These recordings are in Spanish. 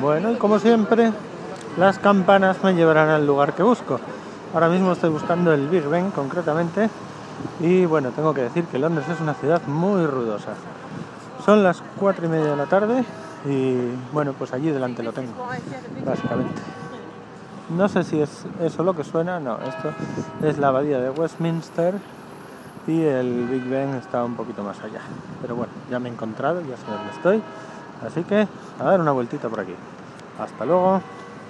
Bueno, y como siempre, las campanas me llevarán al lugar que busco. Ahora mismo estoy buscando el Big Ben, concretamente. Y bueno, tengo que decir que Londres es una ciudad muy ruidosa. Son las 4:30 de la tarde y bueno, pues allí delante lo tengo, básicamente. No sé si es eso lo que suena, no, esto es la abadía de Westminster y el Big Ben está un poquito más allá. Pero bueno, ya me he encontrado, ya sé dónde estoy, así que a dar una vueltita por aquí. Hasta luego.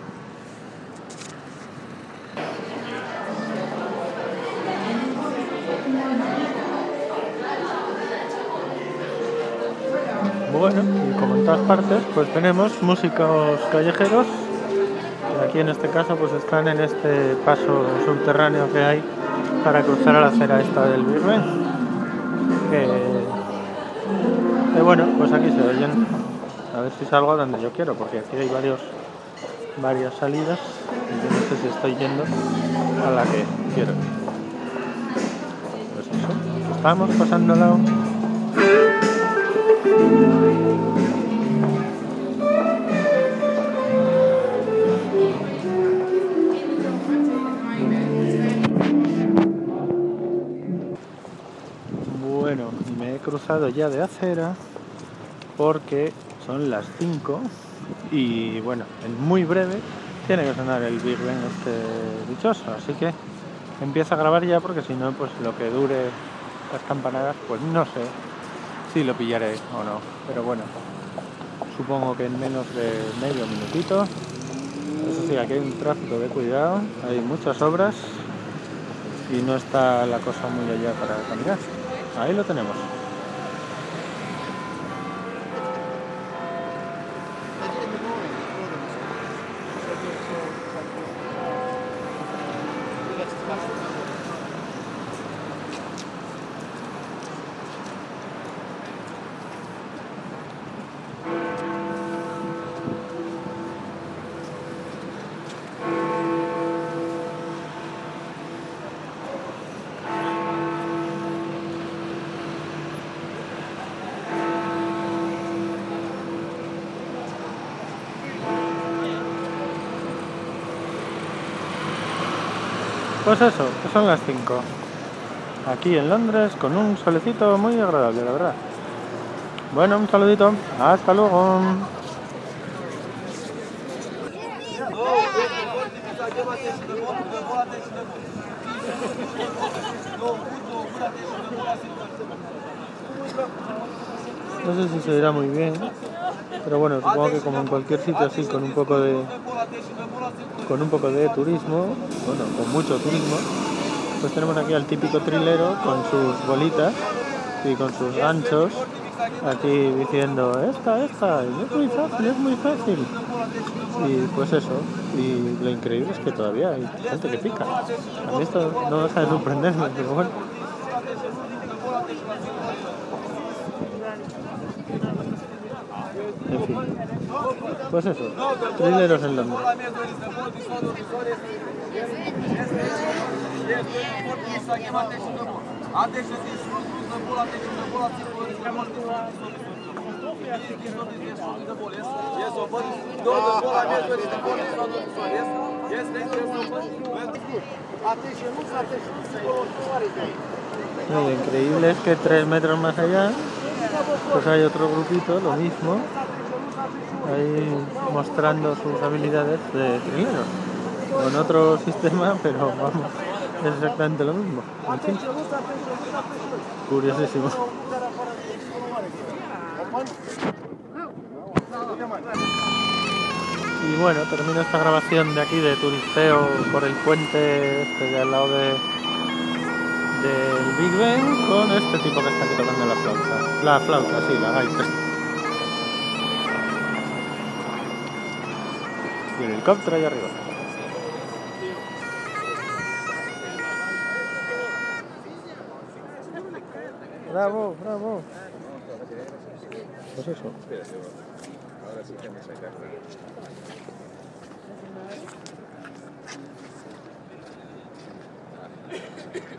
Bueno, y como en todas partes, pues tenemos músicos callejeros. Aquí en este caso pues están en este paso subterráneo que hay para cruzar a la acera esta del Big Ben. Que bueno, pues aquí se oyen. A ver si salgo a donde yo quiero, porque aquí hay varias salidas y yo no sé si estoy yendo a la que quiero. Pues eso, aquí estamos pasando al lado. Bueno, me he cruzado ya de acera porque son las 5 y bueno, en muy breve tiene que sonar el Big Ben este dichoso, así que empiezo a grabar ya porque si no, pues lo que dure las campanadas, pues no sé si lo pillaré o no, pero bueno, supongo que en menos de medio minutito. Eso sí, aquí hay un tráfico de cuidado, hay muchas obras y no está la cosa muy allá para caminar. Ahí lo tenemos. Pues eso, que son las 5. Aquí en Londres con un solecito muy agradable, la verdad. Bueno, un saludito. Hasta luego. No sé si se verá muy bien, pero bueno, supongo que como en cualquier sitio así con un poco de turismo, bueno, con mucho turismo, pues tenemos aquí al típico trilero con sus bolitas y con sus ganchos, aquí diciendo esta, y es muy fácil. Y pues eso, y lo increíble es que todavía hay gente que pica. A mí esto no deja de sorprenderme, pero bueno. En fin, pues eso, trileros en Londres. Lo increíble es que 3 metros más allá pues hay otro grupito, lo mismo, ahí mostrando sus habilidades de trileros, con otro sistema, pero vamos, es exactamente lo mismo. En fin, curiosísimo. Y bueno, termino esta grabación de aquí de turisteo por el puente este de al lado del Big Ben con este tipo que está aquí tocando la flauta. La flauta, sí, la gaita. Y el helicóptero ahí arriba. Bravo, bravo. Pues eso.